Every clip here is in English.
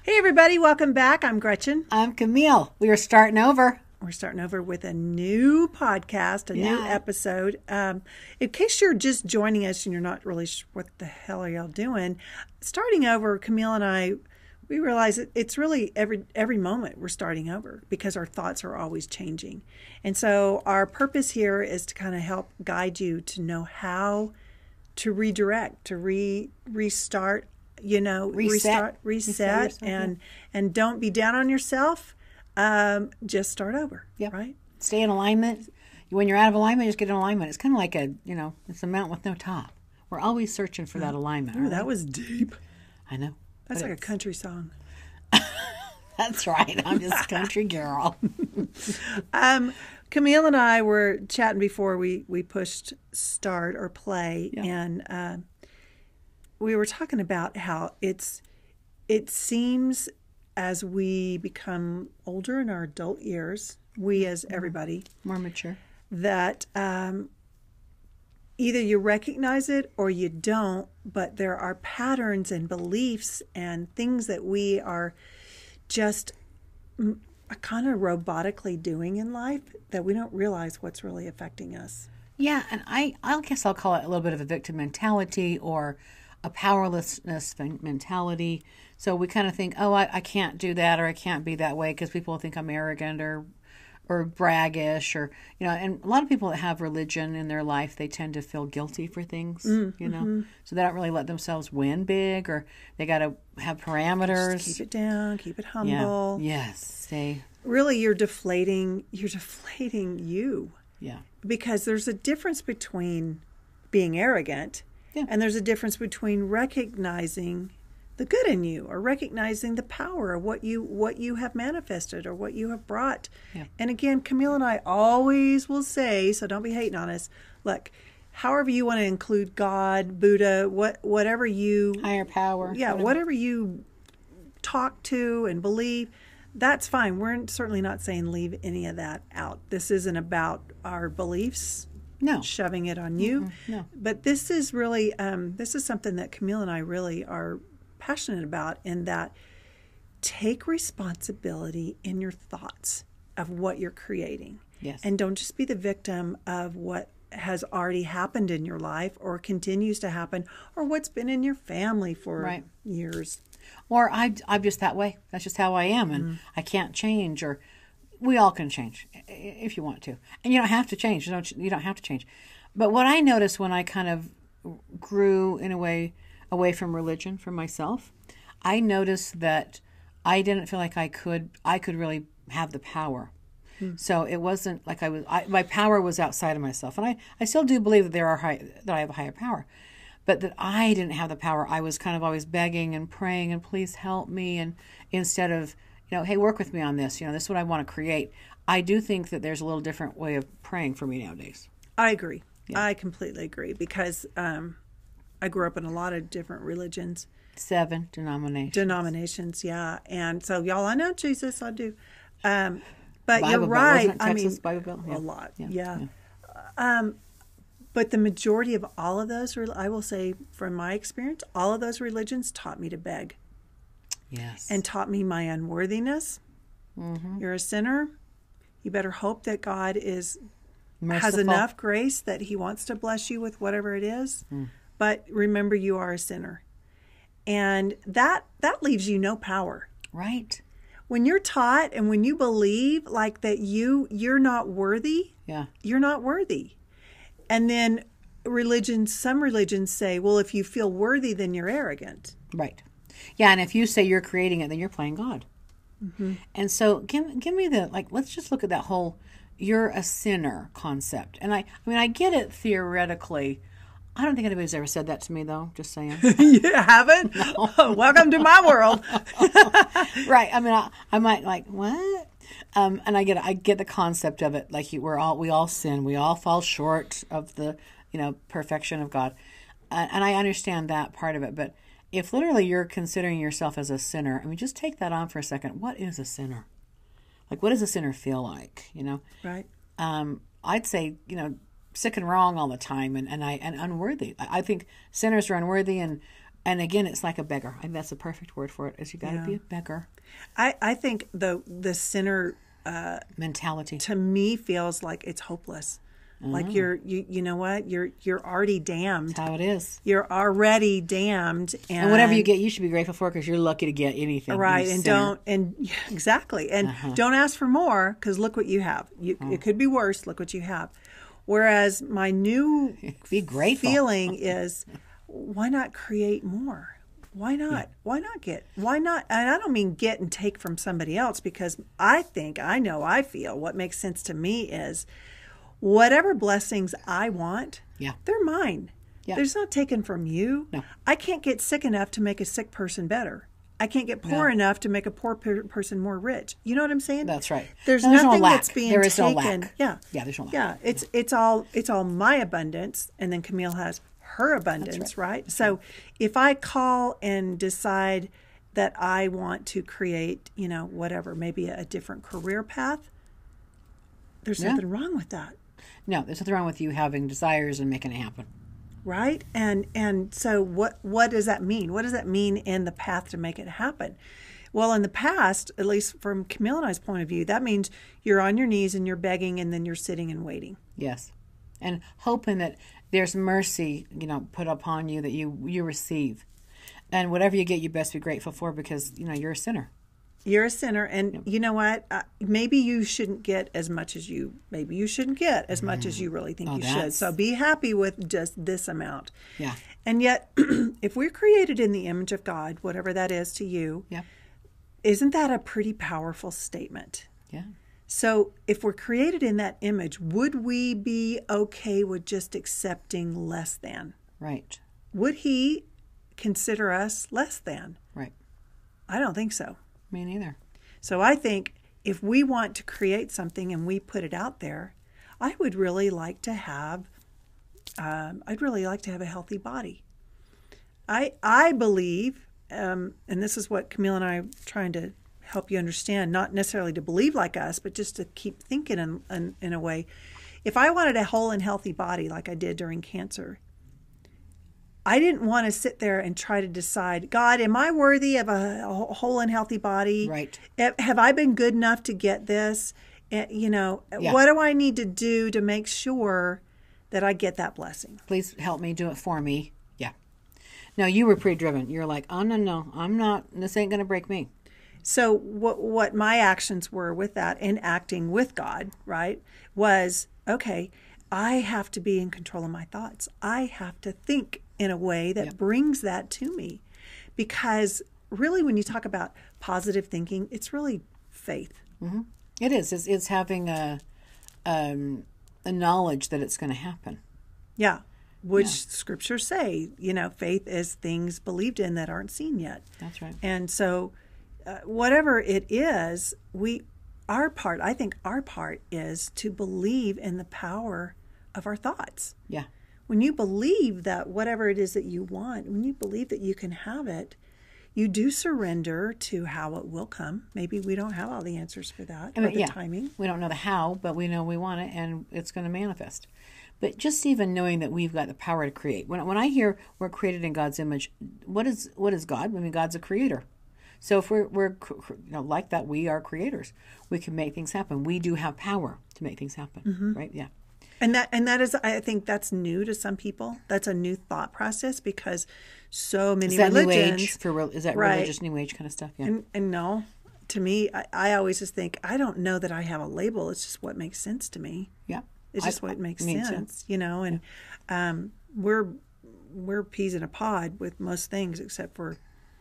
Hey, everybody, welcome back. I'm Gretchen. I'm Camille. We are starting over. We're starting over with a new podcast, a new episode. In case you're just joining us and you're not really sure what the hell are y'all doing, starting over, Camille and I, we realize it's really every moment we're starting over because our thoughts are always changing. And so our purpose here is to kind of help guide you to know how to redirect, to restart, reset, and don't be down on yourself. Just start over. Yep. Right? Stay in alignment. When you're out of alignment, just get in alignment. It's kind of like it's a mountain with no top. We're always searching for that alignment. Ooh, that was deep. I know. That's like a country song. That's right. I'm just a country girl. Camille and I were chatting before we pushed start or play, and we were talking about how it seems as we become older in our adult years, we as everybody, more mature, that either you recognize it or you don't, but there are patterns and beliefs and things that we are just kind of robotically doing in life that we don't realize what's really affecting us. Yeah, and I guess I'll call it a little bit of a victim mentality or a powerlessness mentality. So we kind of think, oh, I can't do that or I can't be that way because people think I'm arrogant or braggish or, and a lot of people that have religion in their life, they tend to feel guilty for things, so they don't really let themselves win big or they got to have parameters. Just keep it down, keep it humble. Yeah. Yes. Really, you're deflating you. Yeah. Because there's a difference between being arrogant and there's a difference between recognizing the good in you or recognizing the power of what you have manifested or what you have brought. Yeah. And again, Camille and I always will say, so don't be hating on us, look, however you want to include God, Buddha, whatever you... higher power. Yeah, whatever you talk to and believe, that's fine. We're certainly not saying leave any of that out. This isn't about our beliefs. No. Shoving it on you. No. But this is really, this is something that Camille and I really are passionate about, in that take responsibility in your thoughts of what you're creating. Yes. And don't just be the victim of what has already happened in your life or continues to happen or what's been in your family for years. Or I'm just that way. That's just how I am and I can't change. Or we all can change if you want to. And you don't have to change. You don't have to change. But what I noticed when I kind of grew in a way away from religion for myself, I noticed that I didn't feel like I could really have the power. So it wasn't like my power was outside of myself. And I still do believe that that I have a higher power, but that I didn't have the power. I was kind of always begging and praying and please help me. And instead of, hey, work with me on this, this is what I want to create. I do think that there's a little different way of praying for me nowadays. I agree. Yeah. I completely agree because, I grew up in a lot of different religions. 7 denominations. Yeah. And so, y'all, I know Jesus, I do. But Bible you're Belt, right. wasn't it Texas Bible Belt? Yeah. A lot. Yeah. But the majority of all of those, I will say from my experience, all of those religions taught me to beg. Yes. And taught me my unworthiness. Mm-hmm. You're a sinner. You better hope that God has enough grace that he wants to bless you with whatever it is. But remember, you are a sinner. And that leaves you no power. Right. When you're taught and when you believe like that you're not worthy, you're not worthy. And then some religions say, well, if you feel worthy, then you're arrogant. Right. Yeah, and if you say you're creating it, then you're playing God. Mm-hmm. And so give me let's just look at that whole you're a sinner concept. And I get it theoretically. I don't think anybody's ever said that to me, though. Just saying. You haven't? No. Welcome to my world. Right. I might like, what? And I get the concept of it. Like we all sin. We all fall short of the, perfection of God. And I understand that part of it. But if literally you're considering yourself as a sinner, just take that on for a second. What is a sinner? Like, what does a sinner feel like? Right. I'd say, sick and wrong all the time and unworthy. I think sinners are unworthy and And again, it's like a beggar. I think that's the perfect word for it. Is you got to be a beggar. I think the sinner mentality to me feels like it's hopeless. Like you know what? You're already damned. That's how it is. You're already damned, and whatever you get, you should be grateful for because you're lucky to get anything. Right, and exactly, and don't ask for more because look what you have. It could be worse. Look what you have. Whereas my new be grateful feeling is, why not create more? Why not? Yeah. Why not? And I don't mean get and take from somebody else, because I feel what makes sense to me is whatever blessings I want, they're mine. Yeah. They're not taken from you. No. I can't get sick enough to make a sick person better. I can't get poor enough to make a poor person more rich. You know what I'm saying? That's right. There's nothing that's being there is taken. No lack. Yeah. Yeah, there's no lack. Yeah, it's all my abundance, and then Camille has her abundance, right? So if I call and decide that I want to create, whatever, maybe a different career path, there's nothing wrong with that. No, there's nothing wrong with you having desires and making it happen. Right? And so what does that mean? What does that mean in the path to make it happen? Well, in the past, at least from Camille and I's point of view, that means you're on your knees and you're begging, and then you're sitting and waiting. Yes. And hoping that there's mercy, put upon you that you receive. And whatever you get, you best be grateful for, because, you're a sinner. You're a sinner, and you know what? Maybe you shouldn't get as much as you really think you should. So be happy with just this amount. Yeah. And yet, if we're created in the image of God, whatever that is to you, isn't that a pretty powerful statement? Yeah. So if we're created in that image, would we be okay with just accepting less than? Right. Would he consider us less than? Right. I don't think so. Me neither. So I think if we want to create something and we put it out there, I would really like to have a healthy body. I believe, and this is what Camille and I are trying to help you understand, not necessarily to believe like us, but just to keep thinking in a way. If I wanted a whole and healthy body like I did during cancer, I didn't want to sit there and try to decide, God, am I worthy of a whole and healthy body? Right. Have I been good enough to get this? What do I need to do to make sure that I get that blessing? Please help me, do it for me. Yeah. No, you were pretty driven. You're like, oh, no, I'm not, this ain't going to break me. So what my actions were with that in acting with God, right, was, okay, I have to be in control of my thoughts. I have to think in a way that brings that to me. Because really, when you talk about positive thinking, it's really faith. Mm-hmm. It is. It's having a knowledge that it's going to happen. Yeah. Which scriptures say, faith is things believed in that aren't seen yet. That's right. And so whatever it is, our part is to believe in the power of our thoughts. Yeah. When you believe that whatever it is that you want, when you believe that you can have it, you do surrender to how it will come. Maybe we don't have all the answers for that, or the timing. We don't know the how, but we know we want it, and it's going to manifest. But just even knowing that we've got the power to create. When I hear we're created in God's image, what is God? I mean, God's a creator. So if we're like that, we are creators. We can make things happen. We do have power to make things happen, right? Yeah. And that is, I think that's new to some people. That's a new thought process, because so many religions. Is that religious New Age kind of stuff? Yeah. And no, to me, I always just think, I don't know that I have a label. It's just what makes sense to me. Yeah. It's just what makes sense, and we're peas in a pod with most things except for.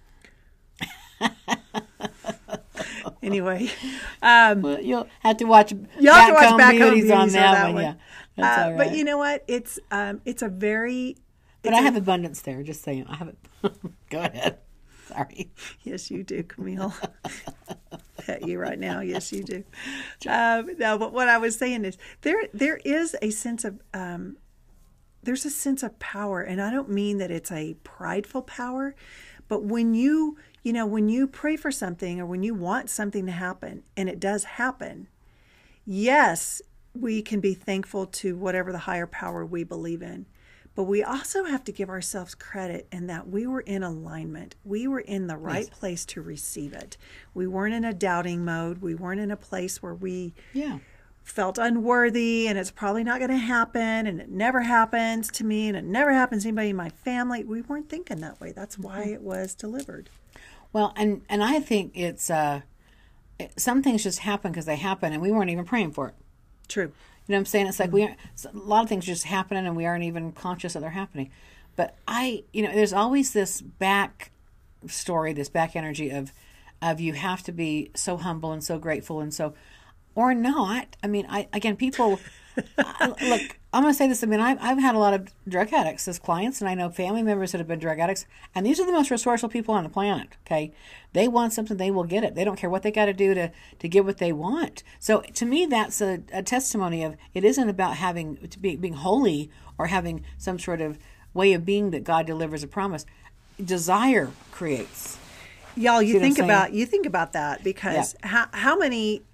Anyway, well, you'll have to watch. You'll have to watch Back Home Beauties on that one. Yeah, that's all right. But you know what? It's a very. But I have abundance there. Just saying, I have it. Go ahead. Sorry. Yes, you do, Camille. Pet you right now. Yes, you do. No, but what I was saying is there is a sense of there's a sense of power, and I don't mean that it's a prideful power, but when you pray for something, or when you want something to happen and it does happen, yes, we can be thankful to whatever the higher power we believe in. But we also have to give ourselves credit in that we were in alignment. We were in the right place to receive it. We weren't in a doubting mode. We weren't in a place where we felt unworthy and it's probably not going to happen and it never happens to me and it never happens to anybody in my family. We weren't thinking that way. That's why it was delivered. Well, and I think it's some things just happen because they happen and we weren't even praying for it. True. You know what I'm saying? It's like a lot of things just happening and we aren't even conscious that they're happening. But there's always this back story, this back energy of you have to be so humble and so grateful and so, or not. I mean, people, look, I'm going to say this. I mean, I've had a lot of drug addicts as clients, and I know family members that have been drug addicts, and these are the most resourceful people on the planet, okay? They want something, they will get it. They don't care what they got to do to get what they want. So to me, that's a testimony of it isn't about being holy or having some sort of way of being that God delivers a promise. Desire creates. Y'all, you think about that because how many,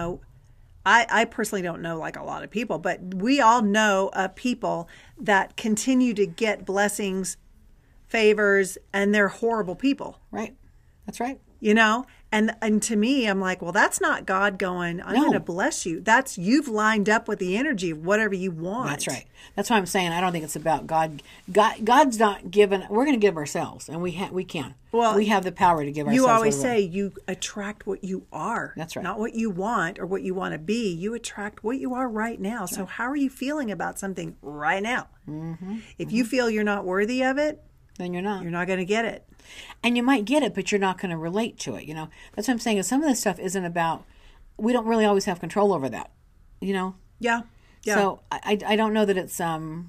I personally don't know like a lot of people, but we all know of people that continue to get blessings, favors, and they're horrible people. Right. That's right. And to me, I'm like, well, that's not God going, I'm going to bless you. That's you've lined up with the energy of whatever you want. That's right. That's why I'm saying I don't think it's about God. God's not given. We're going to give ourselves, and we can. Well, we have the power to give ourselves. You always say you attract what you are. That's right. Not what you want or what you want to be. You attract what you are right now. That's so right. How are you feeling about something right now? Mm-hmm. If you feel you're not worthy of it, then you're not. You're not going to get it. And you might get it, but you're not going to relate to it. That's what I'm saying. Is some of this stuff isn't about. We don't really always have control over that. Yeah. So I don't know that it's and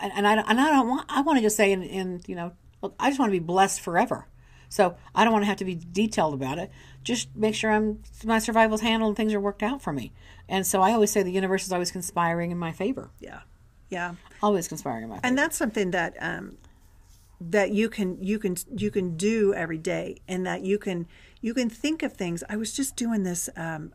I want to just say look, I just want to be blessed forever. So I don't want to have to be detailed about it. Just make sure my survival's handled and things are worked out for me. And so I always say the universe is always conspiring in my favor. Yeah. Always conspiring in my favor. And that's something that that you can do every day, and that you can think of things. I was just doing this.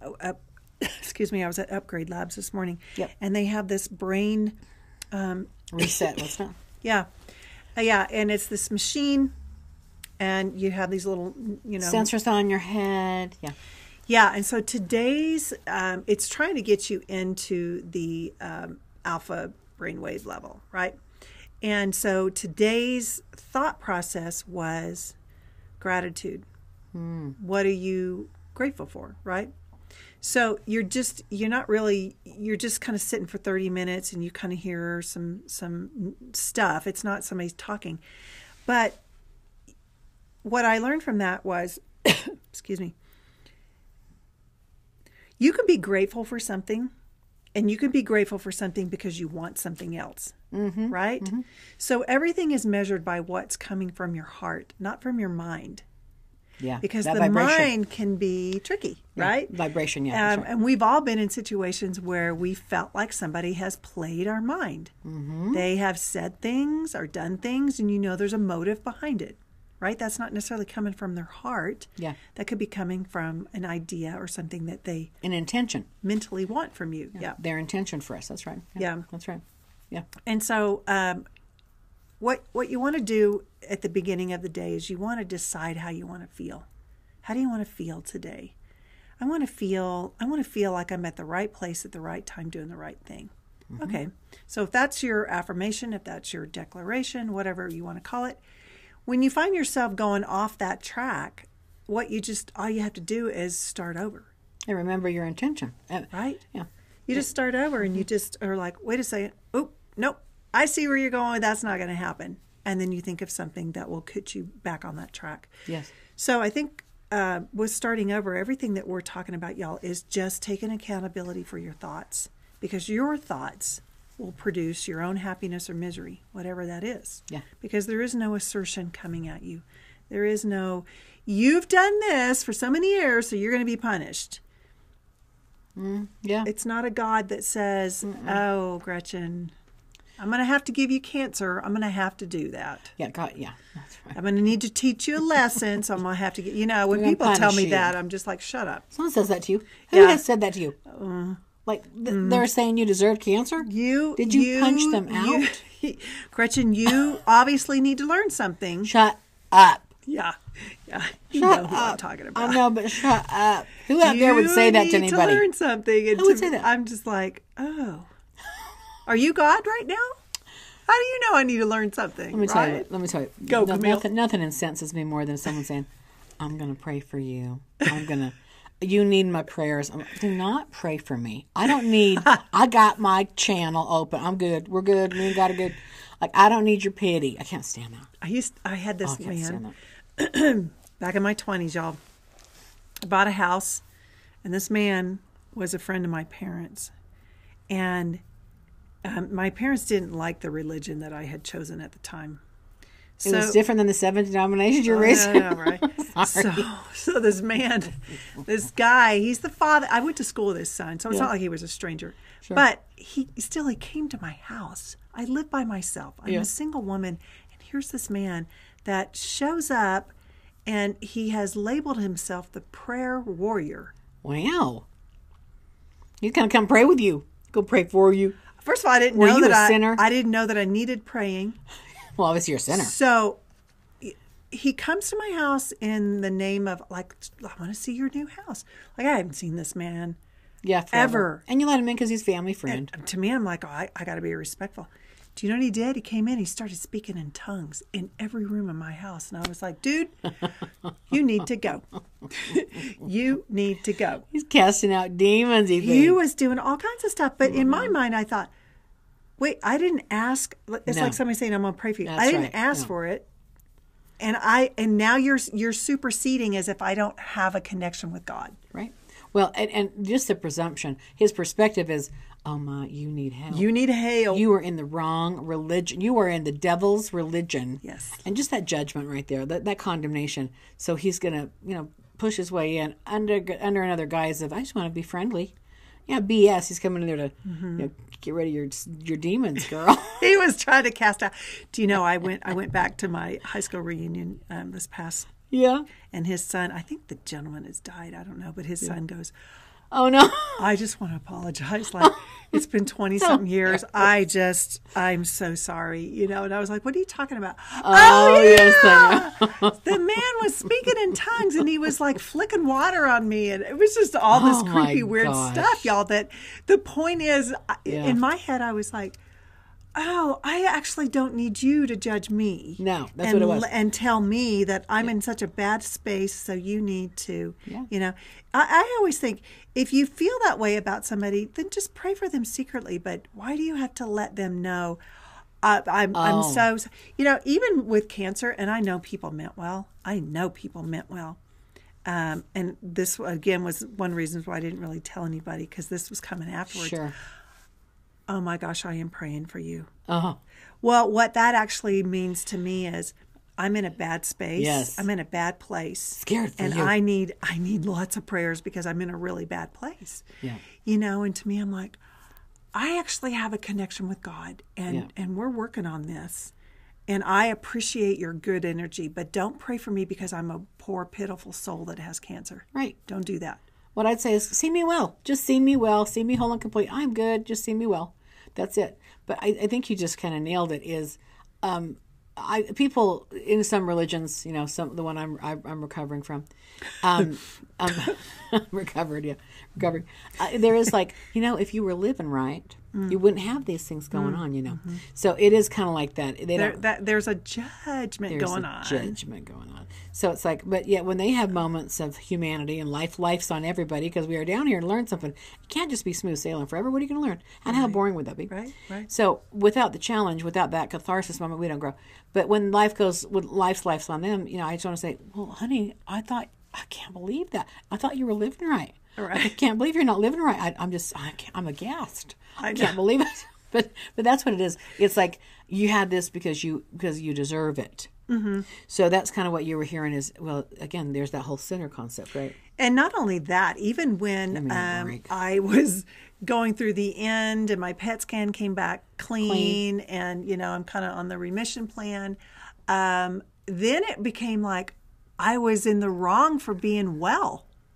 Excuse me. I was at Upgrade Labs this morning, and they have this brain reset. What's that? Yeah, and it's this machine, and you have these little sensors on your head. Yeah. And so today's it's trying to get you into the alpha brainwave level, right? And so today's thought process was gratitude. What are you grateful for, right? So you're just kind of sitting for 30 minutes and you kind of hear some stuff. It's not somebody's talking. But what I learned from that was, excuse me, you can be grateful for something, and you can be grateful for something because you want something else. Right? Mm-hmm. So everything is measured by what's coming from your heart, not from your mind. Yeah. Because the mind can be tricky, right? Vibration, right. And we've all been in situations where we felt like somebody has played our mind. Mm-hmm. They have said things or done things, and there's a motive behind it, right? That's not necessarily coming from their heart. Yeah. That could be coming from an idea or something that they... An intention. ...mentally want from you. Yeah. Their intention for us. That's right. Yeah. That's right. Yeah. And so what you want to do at the beginning of the day is you want to decide how you want to feel. How do you want to feel today? I want to feel like I'm at the right place at the right time doing the right thing. Mm-hmm. Okay. So if that's your affirmation, if that's your declaration, whatever you want to call it, when you find yourself going off that track, all you have to do is start over. And remember your intention. Right? Yeah. You just start over and you just are like, wait a second. Oh, nope. I see where you're going. That's not going to happen. And then you think of something that will put you back on that track. Yes. So I think with starting over, everything that we're talking about, y'all, is just taking accountability for your thoughts, because your thoughts will produce your own happiness or misery, whatever that is. Yeah. Because there is no assertion coming at you. There is no, you've done this for so many years, so you're going to be punished. Yeah. It's not a God that says, oh, Gretchen, I'm going to have to give you cancer. I'm going to have to do that. Yeah, God, yeah. That's right. I'm going to need to teach you a lesson, so I'm going to have to get, when people tell me that, I'm just like, shut up. Someone says that to you. Who has said that to you? Like they're saying you deserve cancer? Did you punch them out? Gretchen, you obviously need to learn something. Shut up. Yeah. You know who I'm talking about. I know, but shut up. Who out there would say that to anybody? You need to learn something. And who would say that? I'm just like, oh. Are you God right now? How do you know I need to learn something? Let me tell you. Go, Camille. Nothing incenses me more than someone saying, I'm going to pray for you. You need my prayers. Do not pray for me. I don't need, I got my channel open. I'm good. We're good. Me and God are good. Like, I don't need your pity. I can't stand that. I had this man back in my 20s, y'all. I bought a house, and this man was a friend of my parents. And my parents didn't like the religion that I had chosen at the time. It was different than the 7 denominations you're raised. I know, right? So this man, this guy, he's the father. I went to school with his son, so it's not like he was a stranger. Sure. But he came to my house. I live by myself. I'm a single woman, and here's this man that shows up, and he has labeled himself the prayer warrior. Wow. He's going to come pray with you. Go pray for you. First of all, I didn't know that I needed praying. Well, obviously you're a sinner. So he comes to my house in the name of, like, I want to see your new house. Like, I haven't seen this man ever. And you let him in because he's family friend. And to me, I'm like, I got to be respectful. Do you know what he did? He came in, he started speaking in tongues in every room in my house. And I was like, dude, you need to go. You need to go. He's casting out demons. He was doing all kinds of stuff. But in my mind, I thought, wait, I didn't ask. It's like somebody saying, I'm going to pray for you. I didn't ask for it. And now you're superseding as if I don't have a connection with God. Right. Well, and just the presumption, his perspective is, oh my, you need help. You need help. You are in the wrong religion. You are in the devil's religion. Yes. And just that judgment right there, that condemnation. So he's going to, push his way in under another guise of, I just want to be friendly. Yeah, BS. He's coming in there to get rid of your demons, girl. He was trying to cast out. Do you know, I went back to my high school reunion this past. Yeah. And his son, I think the gentleman has died. I don't know, but his son goes, oh no, I just want to apologize. Like, it's been 20-something years. I'm so sorry, And I was like, what are you talking about? Oh yes, the man was speaking in tongues, and he was like flicking water on me, and it was just all this creepy, weird stuff, y'all. That the point is, in my head, I was like, oh, I actually don't need you to judge me. No, that's what it was. And tell me that I'm in such a bad space, so you need to, I always think, if you feel that way about somebody, then just pray for them secretly. But why do you have to let them know? I'm so, even with cancer, and I know people meant well. And this, again, was one reason why I didn't really tell anybody, because this was coming afterwards. Sure. Oh my gosh, I am praying for you. Uh-huh. Well, what that actually means to me is I'm in a bad space. Yes. I'm in a bad place. Scared for and you. I need lots of prayers because I'm in a really bad place. Yeah. And to me, I'm like, I actually have a connection with God, and we're working on this. And I appreciate your good energy, but don't pray for me because I'm a poor, pitiful soul that has cancer. Right. Don't do that. What I'd say is, see me well. Just see me well. See me whole and complete. I'm good. Just see me well. That's it. But I think you just kind of nailed it. Is people in some religions, the one I'm recovering from, recovering. There is like, if you were living right, you wouldn't have these things going on. Mm-hmm. So it is kind of like that. There's a judgment going on. Judgment going on. So it's like, but yet when they have moments of humanity and life's on everybody, because we are down here to learn something. You can't just be smooth sailing forever. What are you going to learn? And how boring would that be? Right. So without the challenge, without that catharsis moment, we don't grow. But when life's on them, I just want to say, well, honey, I can't believe that. I thought you were living right. Right. I can't believe you're not living right. I'm aghast. I can't believe it. But that's what it is. It's like you had this because you deserve it. Mm-hmm. So that's kind of what you were hearing is, well, again, there's that whole sinner concept, right? And not only that, even when I was going through the end and my PET scan came back clean. And, I'm kind of on the remission plan, then it became like I was in the wrong for being well.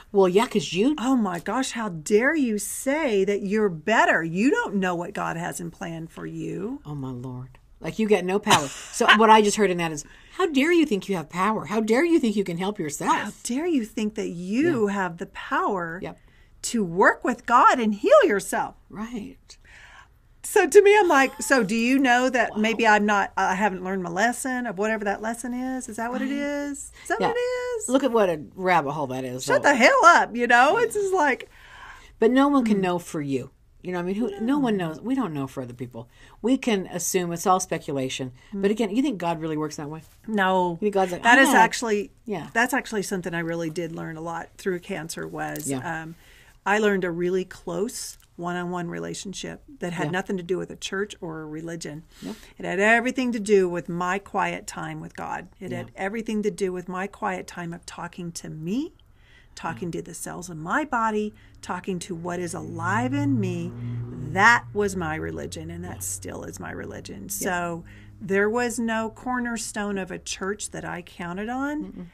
Well, yeah, because you... Oh my gosh, how dare you say that you're better? You don't know what God has in plan for you. Oh, my Lord. Like, you get no power. So what I just heard in that is, how dare you think you have power? How dare you think you can help yourself? How dare you think that you have the power Yep. to work with God and heal yourself? Right. So to me, I'm like, so do you know that maybe I haven't learned my lesson of whatever that lesson is? Is that what it is? Is that what it is? Look at what a rabbit hole that is. Shut the hell up, It's just like... But no one can know for you. You know, I mean, no one knows. We don't know for other people. We can assume it's all speculation. But again, you think God really works that way? No. You think God's like, that is actually, Yeah. that's actually something I really did learn a lot through cancer was Yeah. I learned a really close one-on-one relationship that had nothing to do with a church or a religion. Yep. It had everything to do with my quiet time with God. It had everything to do with my quiet time of talking to me, talking to the cells in my body, talking to what is alive in me. That was my religion, and that still is my religion. So there was no cornerstone of a church that I counted on,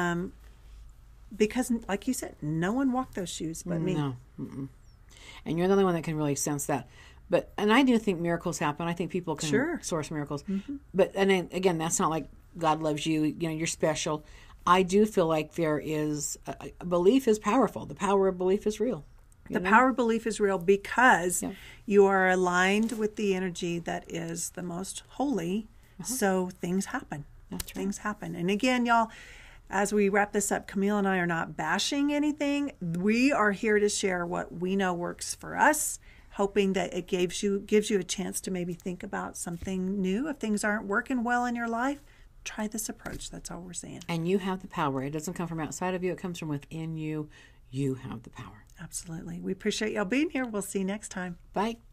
because, like you said, no one walked those shoes but me. No. Mm-mm. And you're the only one that can really sense that. And I do think miracles happen. I think people can source miracles. But, and then, again, that's not like God loves you, you're special. I do feel like there is, belief is powerful. The power of belief is real. The power of belief is real because you are aligned with the energy that is the most holy. So things happen. That's right. Things happen. And again, y'all, as we wrap this up, Camille and I are not bashing anything. We are here to share what we know works for us, hoping that it gives you a chance to maybe think about something new. If things aren't working well in your life, try this approach. That's all we're saying. And you have the power. It doesn't come from outside of you. It comes from within you. You have the power. Absolutely. We appreciate y'all being here. We'll see you next time. Bye.